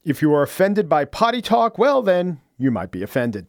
If you are offended by potty talk, well, then you might be offended.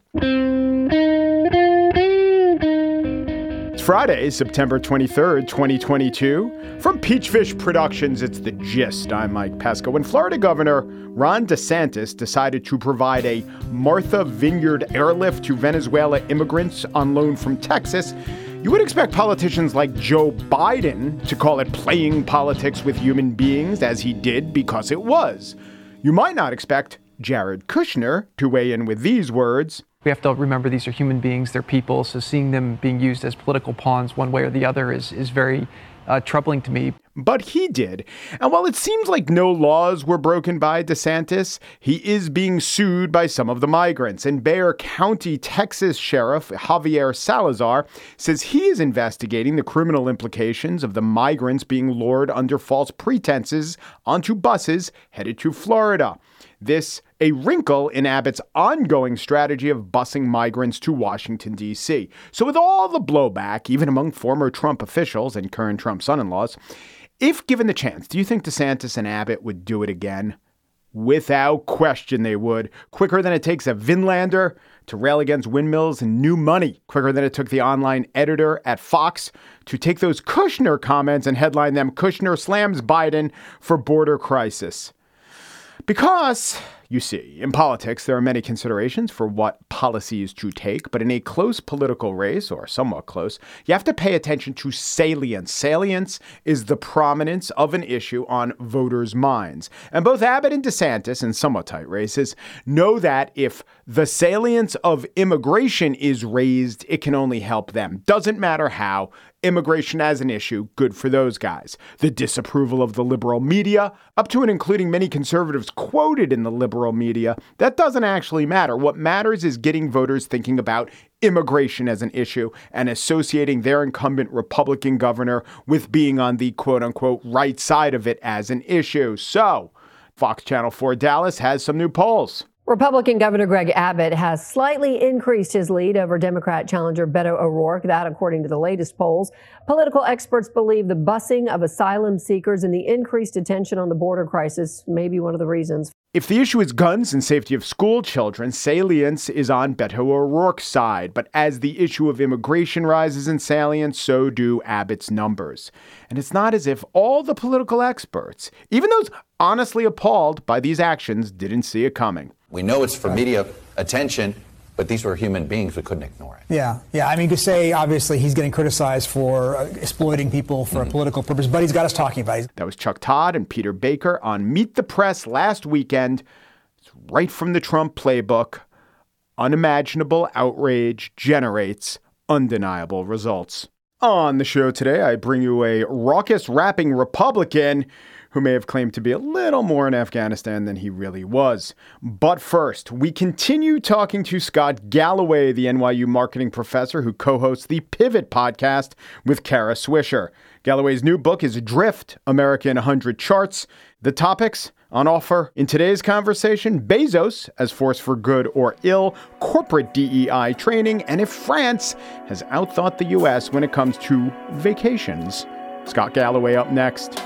It's Friday, September 23rd, 2022. From Peachfish Productions, it's The Gist. I'm Mike Pesca. When Florida Governor Ron DeSantis decided to provide a Martha Vineyard airlift to Venezuela immigrants on loan from Texas, you would expect politicians like Joe Biden to call it playing politics with human beings, as he did, because it was. You might not expect Jared Kushner to weigh in with these words. We have to remember these are human beings, they're people, so seeing them being used as political pawns one way or the other is very troubling to me. But he did. And while it seems like no laws were broken by DeSantis, he is being sued by some of the migrants. And Bexar County, Texas Sheriff Javier Salazar says he is investigating the criminal implications of the migrants being lured under false pretenses onto buses headed to Florida. This a wrinkle in Abbott's ongoing strategy of busing migrants to Washington, D.C. So with all the blowback, even among former Trump officials and current Trump son-in-laws, if given the chance, do you think DeSantis and Abbott would do it again? Without question, they would. Quicker than it takes a Vinlander to rail against windmills and new money. Quicker than it took the online editor at Fox to take those Kushner comments and headline them, Kushner slams Biden for border crisis. Because, you see, in politics, there are many considerations for what policies to take. But in a close political race, or somewhat close, you have to pay attention to salience. Salience is the prominence of an issue on voters' minds. And both Abbott and DeSantis, in somewhat tight races, know that if the salience of immigration is raised, it can only help them. Doesn't matter how. Immigration as an issue, good for those guys. The disapproval of the liberal media, up to and including many conservatives quoted in the liberal media, that doesn't actually matter. What matters is getting voters thinking about immigration as an issue and associating their incumbent Republican governor with being on the quote unquote right side of it as an issue. So Fox Channel 4 Dallas has some new polls. Republican Governor Greg Abbott has slightly increased his lead over Democrat challenger Beto O'Rourke. That, according to the latest polls. Political experts believe the busing of asylum seekers and the increased attention on the border crisis may be one of the reasons. If the issue is guns and safety of school children, salience is on Beto O'Rourke's side. But as the issue of immigration rises in salience, so do Abbott's numbers. And it's not as if all the political experts, even those honestly appalled by these actions, didn't see it coming. We know it's for media attention, but these were human beings. We couldn't ignore it. Yeah. I mean, to say, obviously, he's getting criticized for exploiting people for a political purpose, but he's got us talking about it. That was Chuck Todd and Peter Baker on Meet the Press last weekend. It's right from the Trump playbook. Unimaginable outrage generates undeniable results. On the show today, I bring you a raucous rapping Republican who may have claimed to be a little more in Afghanistan than he really was. But first, we continue talking to Scott Galloway, the NYU marketing professor who co-hosts the Pivot podcast with Kara Swisher. Galloway's new book is Drift, America in 100 Charts. The topics on offer in today's conversation: Bezos as force for good or ill, corporate DEI training, and if France has outthought the U.S. when it comes to vacations. Scott Galloway up next.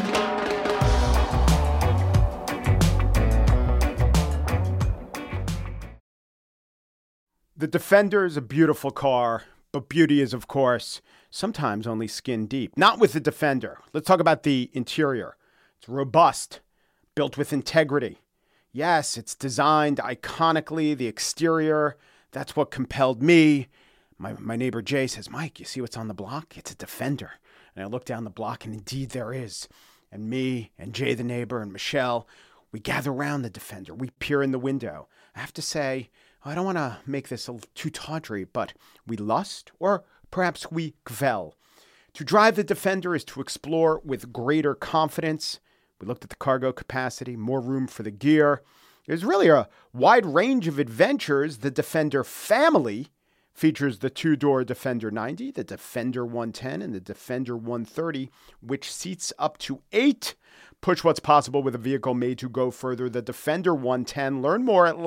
The Defender is a beautiful car, but beauty is, of course, sometimes only skin deep. Not with the Defender. Let's talk about the interior. It's robust, built with integrity. Yes, it's designed iconically. The exterior, that's what compelled me. My neighbor Jay says, Mike, you see what's on the block? It's a Defender. And I look down the block, and indeed there is. And me and Jay, the neighbor, and Michelle, we gather around the Defender. We peer in the window. I have to say, I don't want to make this too tawdry, but we lust, or perhaps we gvel. To drive the Defender is to explore with greater confidence. We looked at the cargo capacity, more room for the gear. There's really a wide range of adventures. The Defender family features the two-door Defender 90, the Defender 110, and the Defender 130, which seats up to 8. Push what's possible with a vehicle made to go further. The Defender 110. Learn more at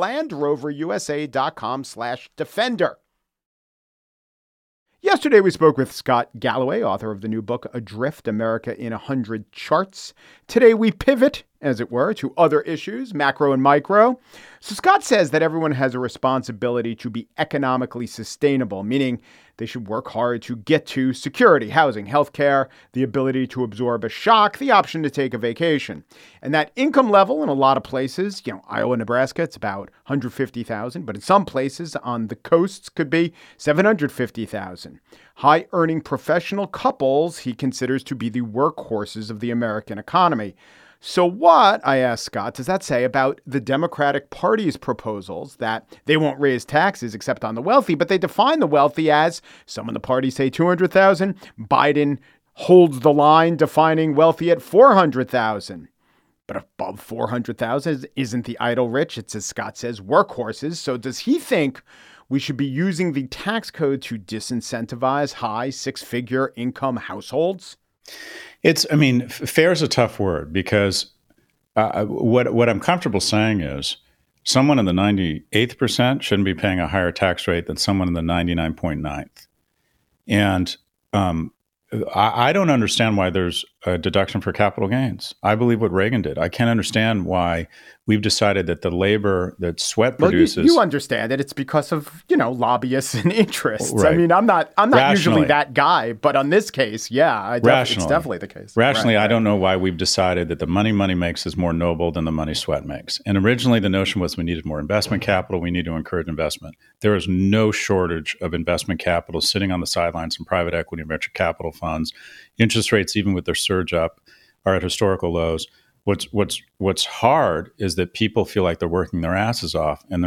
LandRoverUSA.com/Defender. Yesterday, we spoke with Scott Galloway, author of the new book, Adrift, America in 100 Charts. Today, we pivot as it were, to other issues, macro and micro. So Scott says that everyone has a responsibility to be economically sustainable, meaning they should work hard to get to security, housing, healthcare, the ability to absorb a shock, the option to take a vacation. And that income level in a lot of places, Iowa, Nebraska, it's about 150,000, but in some places on the coasts could be 750,000. High earning professional couples he considers to be the workhorses of the American economy. So what, I asked Scott, does that say about the Democratic Party's proposals that they won't raise taxes except on the wealthy, but they define the wealthy as, some in the party say 200,000. Biden holds the line defining wealthy at 400,000. But above 400,000 isn't the idle rich. It's, as Scott says, workhorses. So does he think we should be using the tax code to disincentivize high six-figure income households? Fair is a tough word because what I'm comfortable saying is someone in the 98th percent shouldn't be paying a higher tax rate than someone in the 99.9th. And I don't understand why there's a deduction for capital gains. I believe what Reagan did. I can't understand why we've decided that the labor that Sweat produces. Well, you understand that it's because of lobbyists and interests. Right. I mean, I'm not usually that guy, but on this case, yeah, it's definitely the case. Rationally, right. I don't know why we've decided that the money makes is more noble than the money Sweat makes. And originally, the notion was we needed more investment capital. We need to encourage investment. There is no shortage of investment capital sitting on the sidelines in private equity and venture capital funds. Interest rates, even with their surge up, are at historical lows. What's hard is that people feel like they're working their asses off and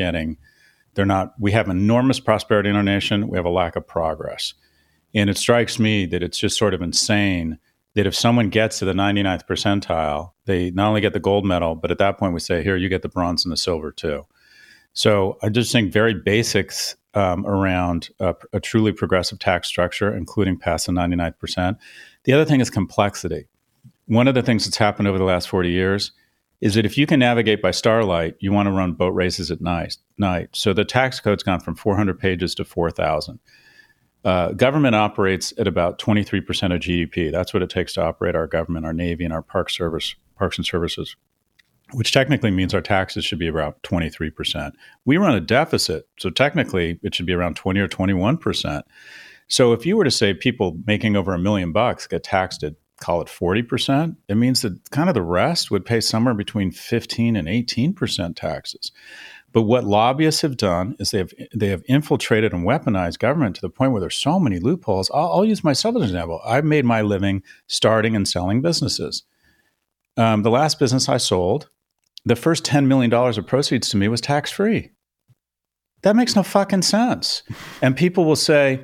we have enormous prosperity in our nation. We have a lack of progress. And it strikes me that it's just sort of insane that if someone gets to the 99th percentile, they not only get the gold medal, but at that point we say, here, you get the bronze and the silver too. So I just think very basics around a truly progressive tax structure, including past the 99th percent. The other thing is complexity. One of the things that's happened over the last 40 years is that if you can navigate by starlight, you want to run boat races at night. So the tax code's gone from 400 pages to 4,000. Government operates at about 23% of GDP. That's what it takes to operate our government, our Navy, and our Parks and Services, which technically means our taxes should be around 23%. We run a deficit, so technically it should be around 20 or 21%. So if you were to say people making over $1 million get taxed at, call it 40%, it means that kind of the rest would pay somewhere between 15 and 18% taxes. But what lobbyists have done is they have infiltrated and weaponized government to the point where there's so many loopholes. I'll use myself as an example. I've made my living starting and selling businesses. The last business I sold, the first $10 million of proceeds to me was tax-free. That makes no fucking sense. And people will say,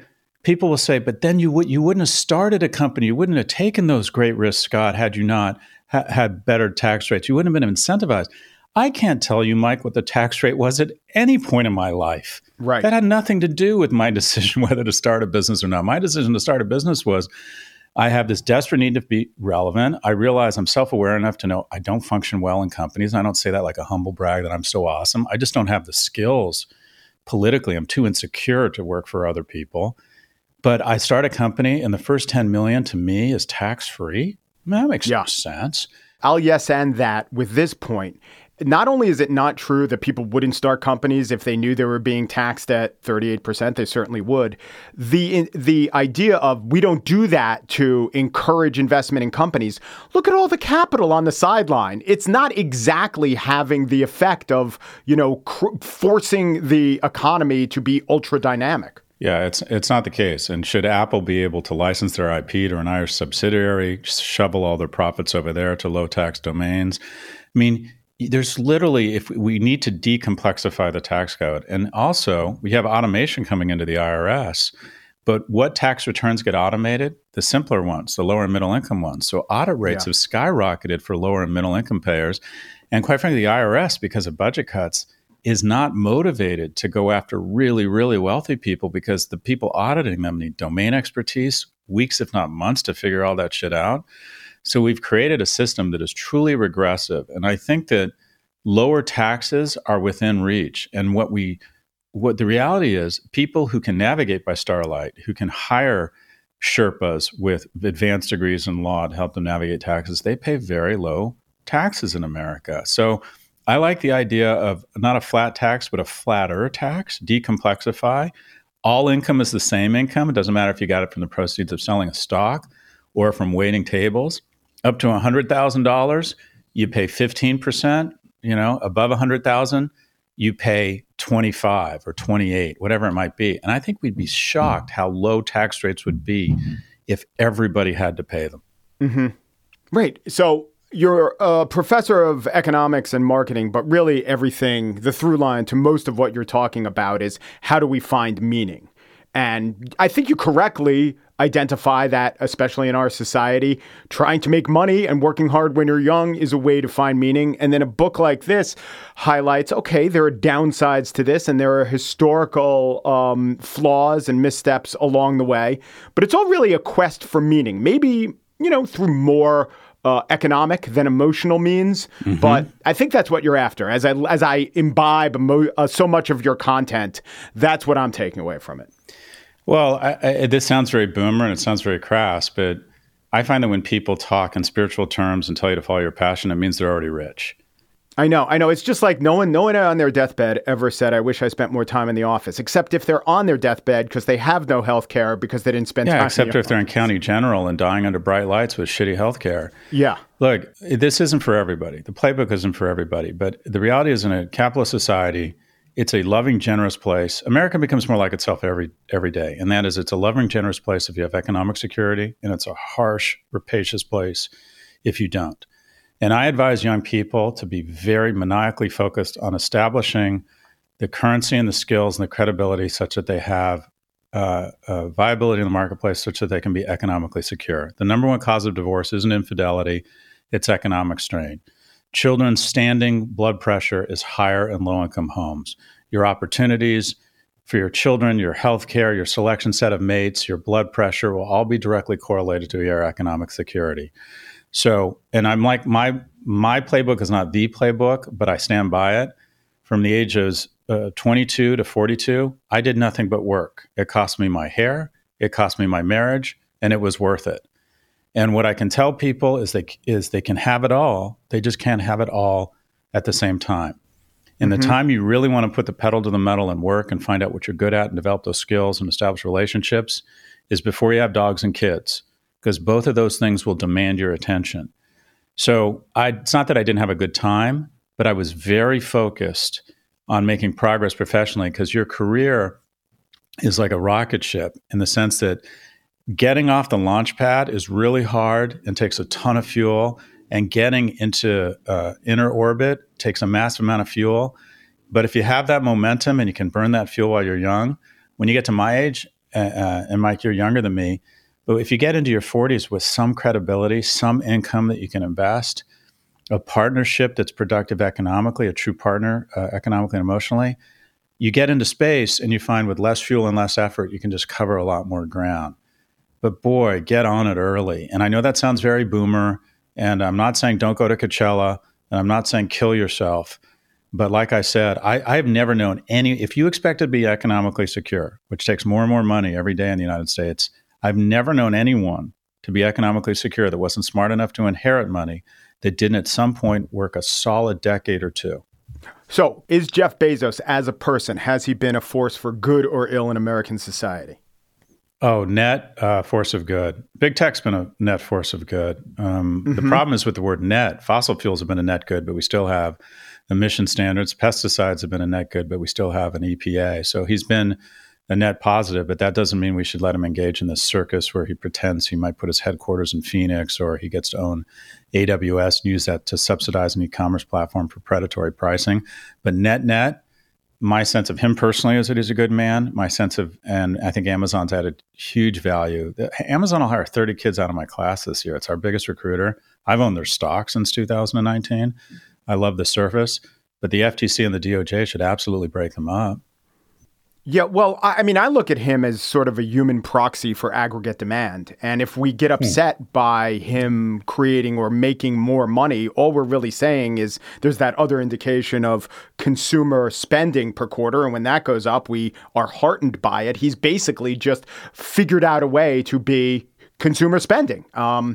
but then you wouldn't have started a company. You wouldn't have taken those great risks, Scott, had you not had better tax rates. You wouldn't have been incentivized. I can't tell you, Mike, what the tax rate was at any point in my life. Right. That had nothing to do with my decision whether to start a business or not. My decision to start a business was I have this desperate need to be relevant. I realize I'm self-aware enough to know I don't function well in companies. And I don't say that like a humble brag that I'm so awesome. I just don't have the skills politically. I'm too insecure to work for other people. But I start a company and the first $10 million to me is tax-free. That makes no sense. I'll yes and that with this point. Not only is it not true that people wouldn't start companies if they knew they were being taxed at 38%, they certainly would. The idea of we don't do that to encourage investment in companies. Look at all the capital on the sideline. It's not exactly having the effect of, forcing the economy to be ultra dynamic. Yeah, it's not the case. And should Apple be able to license their IP to an Irish subsidiary, shovel all their profits over there to low tax domains? I mean, there's literally, if we need to decomplexify the tax code. And also, we have automation coming into the IRS. But what tax returns get automated? The simpler ones, the lower and middle income ones. So audit rates have skyrocketed for lower and middle income payers. And quite frankly, the IRS, because of budget cuts, is not motivated to go after really, really wealthy people because the people auditing them need domain expertise, weeks, if not months, to figure all that shit out. So we've created a system that is truly regressive. And I think that lower taxes are within reach. And what the reality is, people who can navigate by starlight, who can hire Sherpas with advanced degrees in law to help them navigate taxes, they pay very low taxes in America. So I like the idea of not a flat tax, but a flatter tax, decomplexify. All income is the same income. It doesn't matter if you got it from the proceeds of selling a stock or from waiting tables. Up to $100,000, you pay 15%. Above $100,000, you pay 25 or 28, whatever it might be. And I think we'd be shocked how low tax rates would be if everybody had to pay them. Mm-hmm. Right. So you're a professor of economics and marketing, but really everything, the through line to most of what you're talking about is how do we find meaning? And I think you correctly identify that, especially in our society, trying to make money and working hard when you're young is a way to find meaning. And then a book like this highlights, okay, there are downsides to this and there are historical flaws and missteps along the way. But it's all really a quest for meaning, maybe, through more economic than emotional means. Mm-hmm. But I think that's what you're after. As I imbibe so much of your content, that's what I'm taking away from it. Well, this sounds very boomer and it sounds very crass, but I find that when people talk in spiritual terms and tell you to follow your passion, it means they're already rich. I know. It's just like no one on their deathbed ever said, I wish I spent more time in the office, except if they're on their deathbed because they have no health care because they didn't spend time in the office. Yeah, except if they're in county general and dying under bright lights with shitty health care. Yeah. Look, this isn't for everybody. The playbook isn't for everybody. But the reality is in a capitalist society, it's a loving, generous place. America becomes more like itself every day. And that is, it's a loving, generous place if you have economic security, and it's a harsh, rapacious place if you don't. And I advise young people to be very maniacally focused on establishing the currency and the skills and the credibility such that they have viability in the marketplace such that they can be economically secure. The number one cause of divorce isn't infidelity, it's economic strain. Children's standing blood pressure is higher in low-income homes. Your opportunities for your children, your health care, your selection set of mates, your blood pressure will all be directly correlated to your economic security. So, and I'm like, my playbook is not the playbook, but I stand by it. From the ages 22 to 42, I did nothing but work. It cost me my hair, it cost me my marriage, and it was worth it. And what I can tell people is they can have it all. They just can't have it all at the same time. And the time you really want to put the pedal to the metal and work and find out what you're good at and develop those skills and establish relationships is before you have dogs and kids, because both of those things will demand your attention. So it's not that I didn't have a good time, but I was very focused on making progress professionally, because your career is like a rocket ship in the sense that getting off the launch pad is really hard and takes a ton of fuel, and getting into inner orbit takes a massive amount of fuel. But if you have that momentum and you can burn that fuel while you're young, when you get to my age, and Mike, you're younger than me, but if you get into your 40s with some credibility, some income that you can invest, a partnership that's productive economically, a true partner economically and emotionally, you get into space and you find with less fuel and less effort, you can just cover a lot more ground. But boy, get on it early. And I know that sounds very boomer, and I'm not saying don't go to Coachella, and I'm not saying kill yourself. But like I said, I've never known if you expect to be economically secure, which takes more and more money every day in the United States, I've never known anyone to be economically secure that wasn't smart enough to inherit money that didn't at some point work a solid decade or two. So is Jeff Bezos as a person, has he been a force for good or ill in American society? Oh, net force of good. Big tech's been a net force of good. The problem is with the word net. Fossil fuels have been a net good, but we still have emission standards. Pesticides have been a net good, but we still have an EPA. So he's been a net positive, but that doesn't mean we should let him engage in this circus where he pretends he might put his headquarters in Phoenix, or he gets to own AWS and use that to subsidize an e-commerce platform for predatory pricing. But net, my sense of him personally is that he's a good man. My sense of, and I think Amazon's added huge value. Amazon will hire 30 kids out of my class this year. It's our biggest recruiter. I've owned their stock since 2019. I love the service, but the FTC and the DOJ should absolutely break them up. Yeah, well, I mean, I look at him as sort of a human proxy for aggregate demand. And if we get upset by him creating or making more money, all we're really saying is there's that other indication of consumer spending per quarter. And when that goes up, we are heartened by it. He's basically just figured out a way to be consumer spending.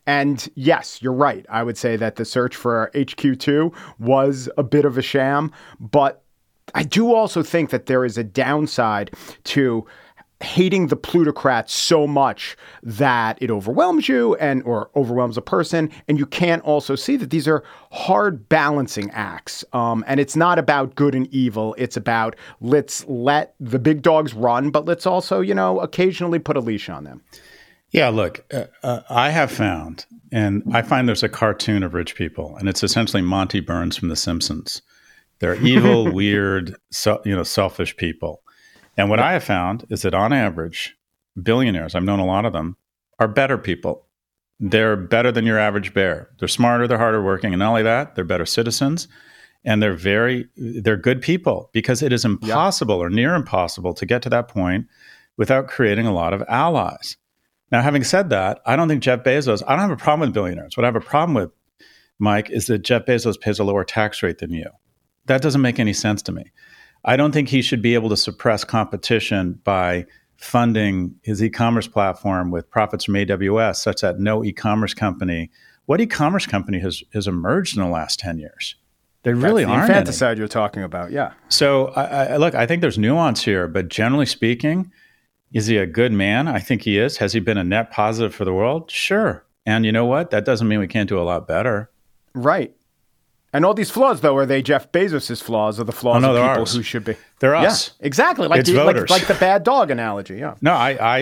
And yes, you're right. I would say that the search for HQ2 was a bit of a sham, but I do also think that there is a downside to hating the plutocrats so much that it overwhelms you or overwhelms a person. And you can't also see that these are hard balancing acts. And it's not about good and evil. It's about let's let the big dogs run, but let's also, occasionally put a leash on them. Yeah, look, I have found, and I find there's a cartoon of rich people, and it's essentially Monty Burns from The Simpsons. They're evil, weird, selfish people. And what I have found is that on average, billionaires, I've known a lot of them, are better people. They're better than your average bear. They're smarter, they're harder working, and not only that, they're better citizens, and they're good people, because it is impossible or near impossible to get to that point without creating a lot of allies. Now, having said that, I don't think Jeff Bezos, I don't have a problem with billionaires. What I have a problem with, Mike, is that Jeff Bezos pays a lower tax rate than you. That doesn't make any sense to me. I don't think he should be able to suppress competition by funding his e-commerce platform with profits from AWS, such that no e-commerce company, what e-commerce company has emerged in the last 10 years? They really aren't. The infanticide you're talking about, yeah. So, I think there's nuance here, but generally speaking, is he a good man? I think he is. Has he been a net positive for the world? Sure. And you know what? That doesn't mean we can't do a lot better. Right. And all these flaws, though, are they Jeff Bezos' flaws or the flaws of people ours. who should be? They're us. Yeah, exactly. Like the bad dog analogy. Yeah. No,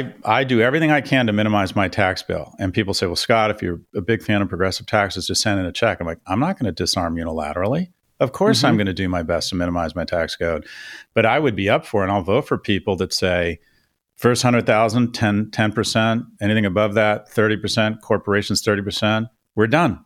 I do everything I can to minimize my tax bill. And people say, well, Scott, if you're a big fan of progressive taxes, just send in a check. I'm like, I'm not going to disarm unilaterally. Of course, I'm going to do my best to minimize my tax code. But I would be up for, and I'll vote for people that say, first 100,000, 10%, anything above that, 30%, corporations 30%. We're done.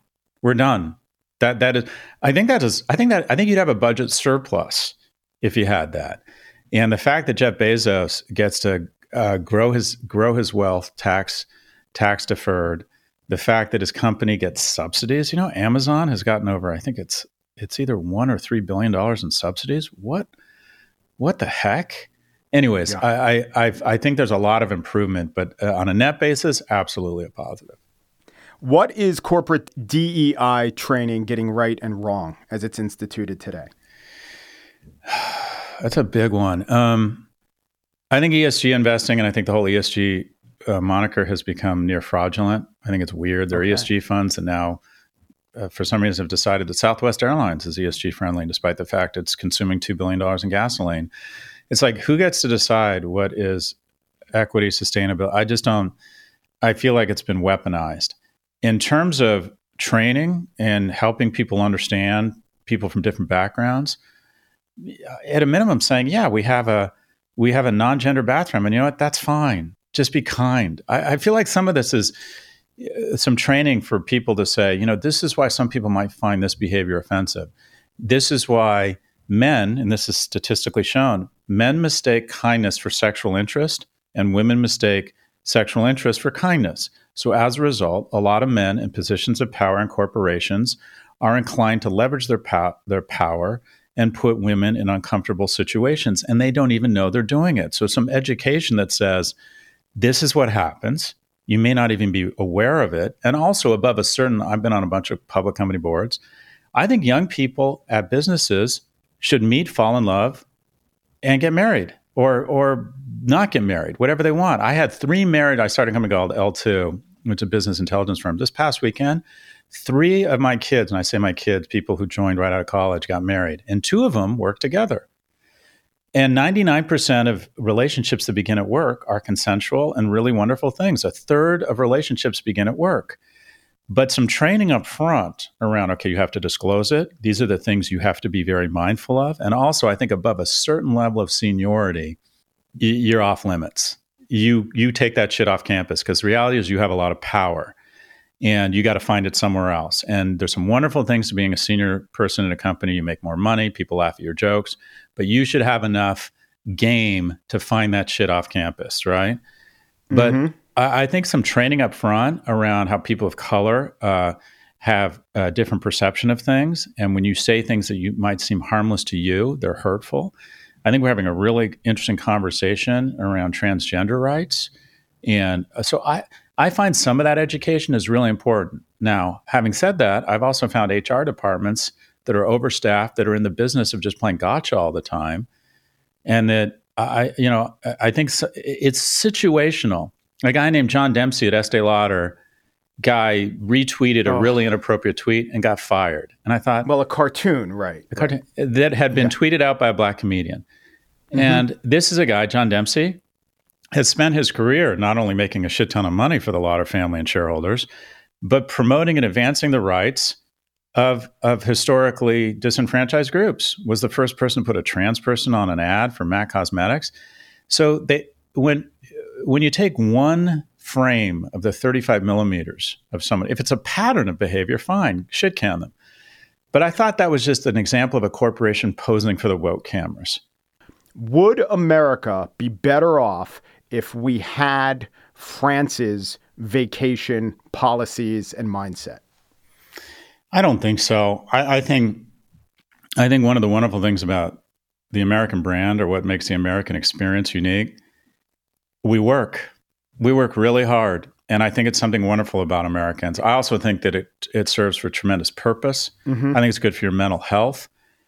That is, I think you'd have a budget surplus if you had that. And the fact that Jeff Bezos gets to grow his wealth tax deferred, the fact that his company gets subsidies, Amazon has gotten over, I think it's either $1 or $3 billion in subsidies. What the heck? Anyways, yeah. I think there's a lot of improvement, but on a net basis, absolutely a positive. What is corporate DEI training getting right and wrong as it's instituted today? That's a big one. I think ESG investing, and I think the whole ESG moniker has become near fraudulent. I think it's weird. There are ESG funds that now, for some reason, have decided that Southwest Airlines is ESG friendly, despite the fact it's consuming $2 billion in gasoline. It's like, who gets to decide what is equity, sustainability? I feel like it's been weaponized. In terms of training and helping people understand people from different backgrounds, at a minimum saying, yeah, we have a non-gender bathroom, and you know what? That's fine. Just be kind. I feel like some of this is some training for people to say, this is why some people might find this behavior offensive. This is why men, and this is statistically shown, men mistake kindness for sexual interest, and women mistake sexual interest for kindness. So as a result, a lot of men in positions of power in corporations are inclined to leverage their power and put women in uncomfortable situations, and they don't even know they're doing it. So some education that says, this is what happens. You may not even be aware of it. And also above a certain, I've been on a bunch of public company boards. I think young people at businesses should meet, fall in love, and get married or not get married, whatever they want. I had 3 married. I started a company called L2, which is a business intelligence firm. This past weekend, 3 of my kids, and I say my kids, people who joined right out of college, got married, and 2 of them worked together. And 99% of relationships that begin at work are consensual and really wonderful things. 1/3 of relationships begin at work. But some training up front around, okay, you have to disclose it. These are the things you have to be very mindful of. And also, I think above a certain level of seniority, you're off limits. You take that shit off campus, because the reality is you have a lot of power and you got to find it somewhere else. And there's some wonderful things to being a senior person in a company. You make more money, people laugh at your jokes, but you should have enough game to find that shit off campus, right? Mm-hmm. But I think some training up front around how people of color have a different perception of things. And when you say things that you might seem harmless to you, they're hurtful. I think we're having a really interesting conversation around transgender rights. And so I I find some of that education is really important. Now, having said that, I've also found HR departments that are overstaffed, that are in the business of just playing gotcha all the time. And that I think it's situational. A guy named John Dempsey at Estee Lauder guy retweeted a really inappropriate tweet and got fired. And I thought, well, a cartoon, right? A cartoon that had been tweeted out by a black comedian. Mm-hmm. And this is a guy, John Dempsey, has spent his career not only making a shit ton of money for the Lauder family and shareholders, but promoting and advancing the rights of historically disenfranchised groups. Was the first person to put a trans person on an ad for MAC Cosmetics. So when you take one frame of the 35 millimeters of someone, if it's a pattern of behavior, fine, shit can them. But I thought that was just an example of a corporation posing for the woke cameras. Would America be better off if we had France's vacation policies and mindset? I don't think so. I think one of the wonderful things about the American brand, or what makes the American experience unique, we work really hard. And I think it's something wonderful about Americans. I also think that it serves for tremendous purpose. Mm-hmm. I think it's good for your mental health.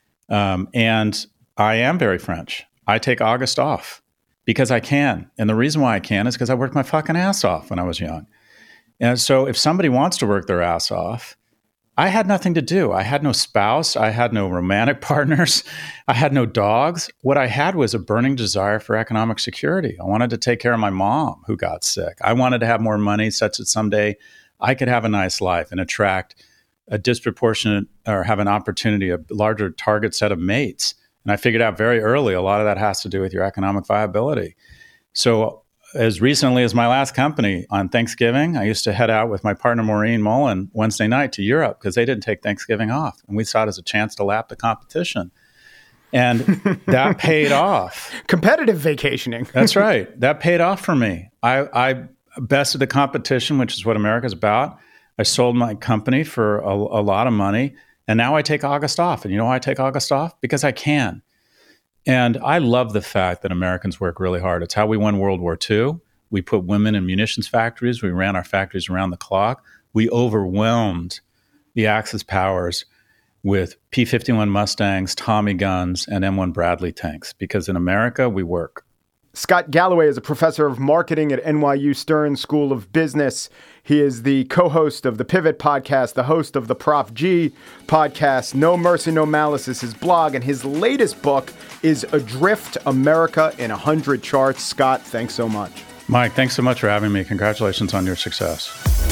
And I am very French. I take August off because I can. And the reason why I can is because I worked my fucking ass off when I was young. And so if somebody wants to work their ass off, I had nothing to do. I had no spouse. I had no romantic partners. I had no dogs. What I had was a burning desire for economic security. I wanted to take care of my mom who got sick. I wanted to have more money such that someday I could have a nice life and attract a disproportionate, or have an opportunity, a larger target set of mates. And I figured out very early, a lot of that has to do with your economic viability. So as recently as my last company, on Thanksgiving, I used to head out with my partner, Maureen Mullen, Wednesday night to Europe because they didn't take Thanksgiving off. And we saw it as a chance to lap the competition. And that paid off. Competitive vacationing. That's right. That paid off for me. I bested the competition, which is what America's about. I sold my company for a lot of money. And now I take August off. And you know why I take August off? Because I can. And I love the fact that Americans work really hard. It's how we won World War II. We put women in munitions factories. We ran our factories around the clock. We overwhelmed the Axis powers with P-51 Mustangs, Tommy guns, and M1 Bradley tanks. Because in America, we work. Scott Galloway is a professor of marketing at NYU Stern School of Business. He is the co-host of the Pivot podcast, the host of the Prof G podcast. No Mercy, No Malice is his blog, and his latest book is Adrift: America in 100 Charts. Scott, thanks so much. Mike, thanks so much for having me. Congratulations on your success.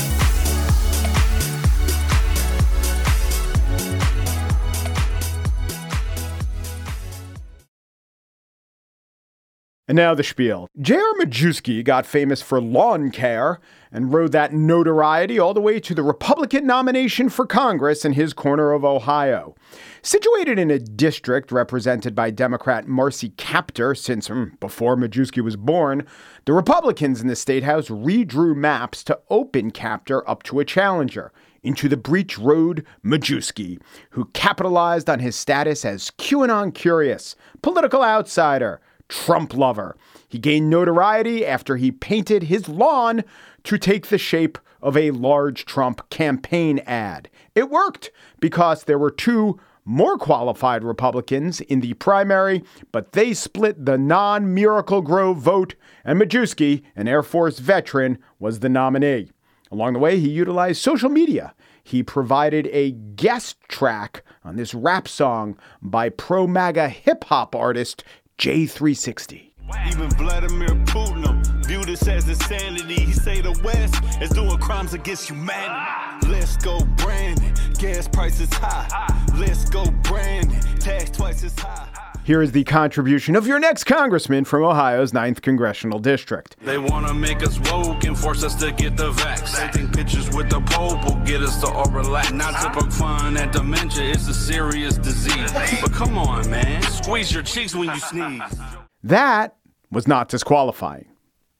And now the spiel. J.R. Majewski got famous for lawn care and rode that notoriety all the way to the Republican nomination for Congress in his corner of Ohio. Situated in a district represented by Democrat Marcy Kaptur since before Majewski was born, the Republicans in the state house redrew maps to open Kaptur up to a challenger, into the breach road Majewski, who capitalized on his status as QAnon curious, political outsider, Trump lover. He gained notoriety after he painted his lawn to take the shape of a large Trump campaign ad. It worked because there were two more qualified Republicans in the primary, but they split the non-Miracle Grove vote, and Majewski, an Air Force veteran, was the nominee. Along the way, he utilized social media. He provided a guest track on this rap song by pro-MAGA hip-hop artist J360. Even Vladimir Putin viewed this as insanity. He say the West is doing crimes against humanity. Let's go, Brandon. Gas prices high. Let's go, Brandon. Tax twice as high. Here is the contribution of your next congressman from Ohio's 9th Congressional District. They want to make us woke and force us to get the vax. They think pictures with the Pope will get us to all relax. Not to poke fun at dementia, it's a serious disease. But come on, man. Squeeze your cheeks when you sneeze. That was not disqualifying.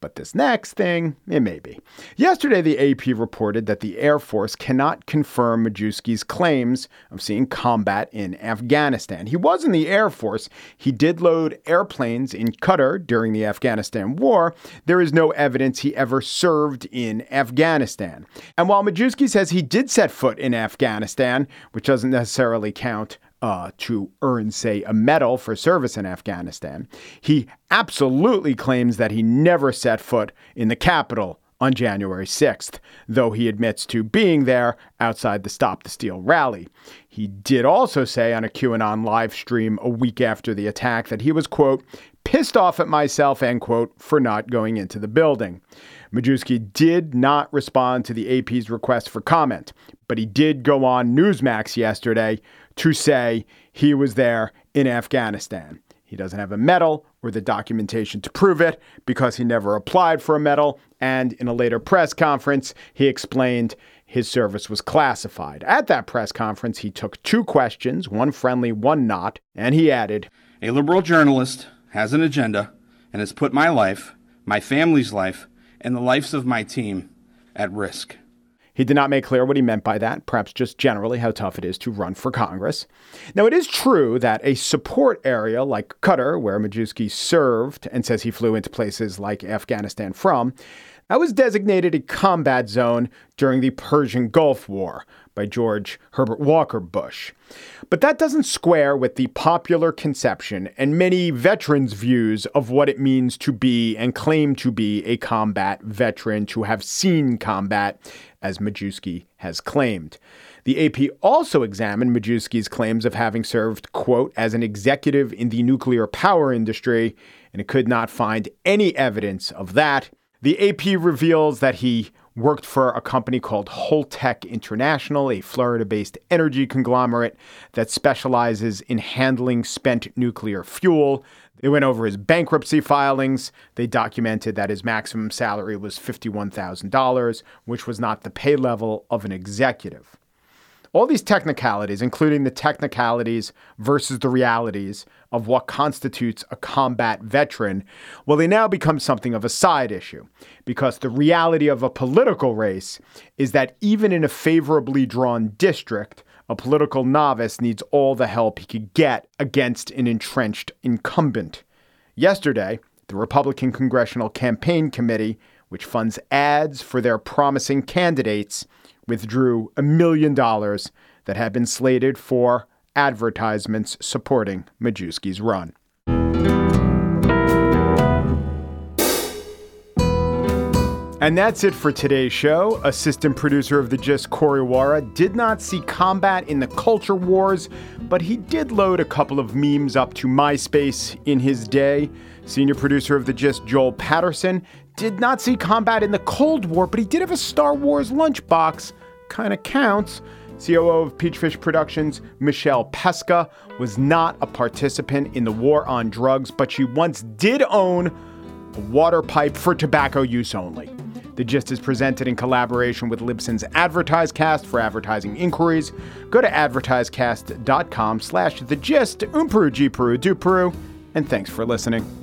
But this next thing, it may be. Yesterday, the AP reported that the Air Force cannot confirm Majewski's claims of seeing combat in Afghanistan. He was in the Air Force. He did load airplanes in Qatar during the Afghanistan war. There is no evidence he ever served in Afghanistan. And while Majewski says he did set foot in Afghanistan, which doesn't necessarily count to earn, say, a medal for service in Afghanistan, he absolutely claims that he never set foot in the Capitol on January 6th, though he admits to being there outside the Stop the Steal rally. He did also say on a QAnon live stream a week after the attack that he was, quote, pissed off at myself, end quote, for not going into the building. Majewski did not respond to the AP's request for comment, but he did go on Newsmax yesterday to say he was there in Afghanistan. He doesn't have a medal or the documentation to prove it because he never applied for a medal. And in a later press conference, he explained his service was classified. At that press conference, he took two questions, one friendly, one not, and he added, "A liberal journalist has an agenda and has put my life, my family's life, and the lives of my team at risk." He did not make clear what he meant by that, perhaps just generally how tough it is to run for Congress. Now, it is true that a support area like Qatar, where Majewski served and says he flew into places like Afghanistan from, that was designated a combat zone during the Persian Gulf War by George Herbert Walker Bush. But that doesn't square with the popular conception and many veterans' views of what it means to be and claim to be a combat veteran, to have seen combat, as Majewski has claimed. The AP also examined Majewski's claims of having served, quote, as an executive in the nuclear power industry, and it could not find any evidence of that. The AP reveals that he worked for a company called Holtec International, a Florida-based energy conglomerate that specializes in handling spent nuclear fuel. They went over his bankruptcy filings. They documented that his maximum salary was $51,000, which was not the pay level of an executive. All these technicalities, including the technicalities versus the realities of what constitutes a combat veteran, well, they now become something of a side issue, because the reality of a political race is that even in a favorably drawn district, a political novice needs all the help he could get against an entrenched incumbent. Yesterday, the Republican Congressional Campaign Committee, which funds ads for their promising candidates, withdrew $1 million that had been slated for advertisements supporting Majewski's run. And that's it for today's show. Assistant producer of The Gist, Corey Wara, did not see combat in the culture wars, but he did load a couple of memes up to MySpace in his day. Senior producer of The Gist, Joel Patterson, did not see combat in the Cold War, but he did have a Star Wars lunchbox. Kind of counts. COO of Peachfish Productions, Michelle Pesca, was not a participant in the war on drugs, but she once did own a water pipe for tobacco use only. The Gist is presented in collaboration with Libsyn's AdvertiseCast. For advertising inquiries, go to advertisecast.com/thegist. Peru, G Peru, do Peru, and thanks for listening.